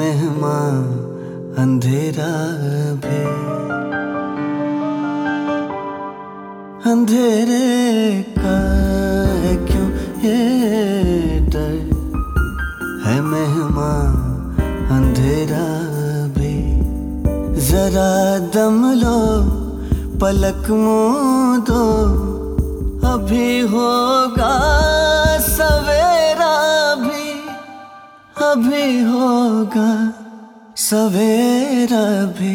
मेहमान अंधेरा भी, अंधेरे का है क्यों ये डर, है मेहमान अंधेरा भी। जरा दम लो पलक मूंदो, अभी होगा सवेरा भी, अभी होगा सवेरा भी।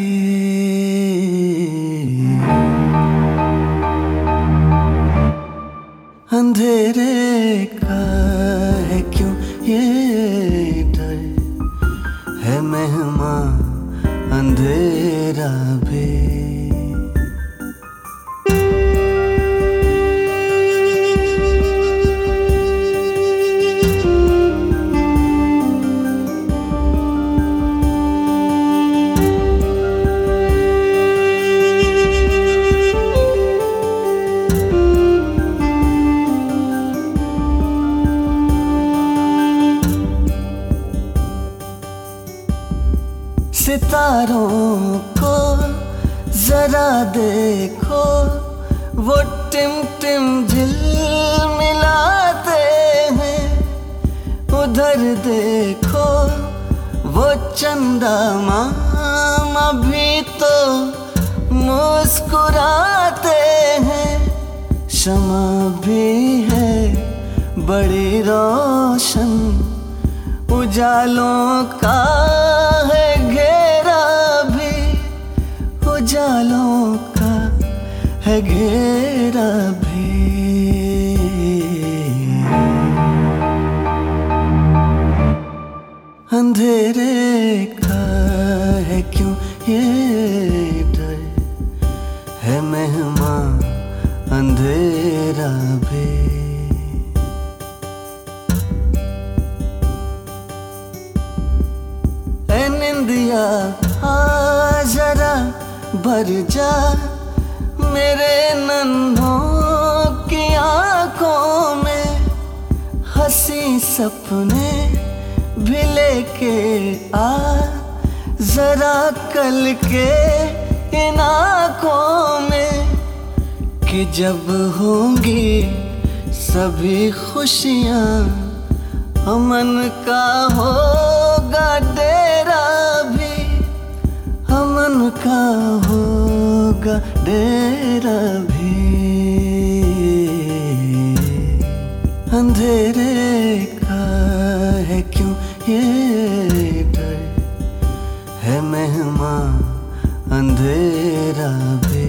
अंधेरे का है क्यों ये डर, है मेहमान अंधेरा भी। सितारों को जरा देखो, वो टिम टिम झिलमिलाते हैं। उधर देखो वो चंदा मामा भी तो मुस्कुराते हैं। शमा भी है बड़ी रोशन, उजालों का है घेरा भी, उजालों का है घेरा भी। अंधेरे का है क्यों ये डर, है मेहमान अंधेरा भी। निंदिया आ जरा भर जा मेरे नन्हों की आंखों में, हंसी सपने भी लेके आ जरा कल के इन आंखों में, कि जब होंगी सभी खुशियाँ अमन का होगा डेरा भी, अमन का होगा डेरा भी। अंधेरे का है क्यों ये डर, है मेहमान अंधेरा भी।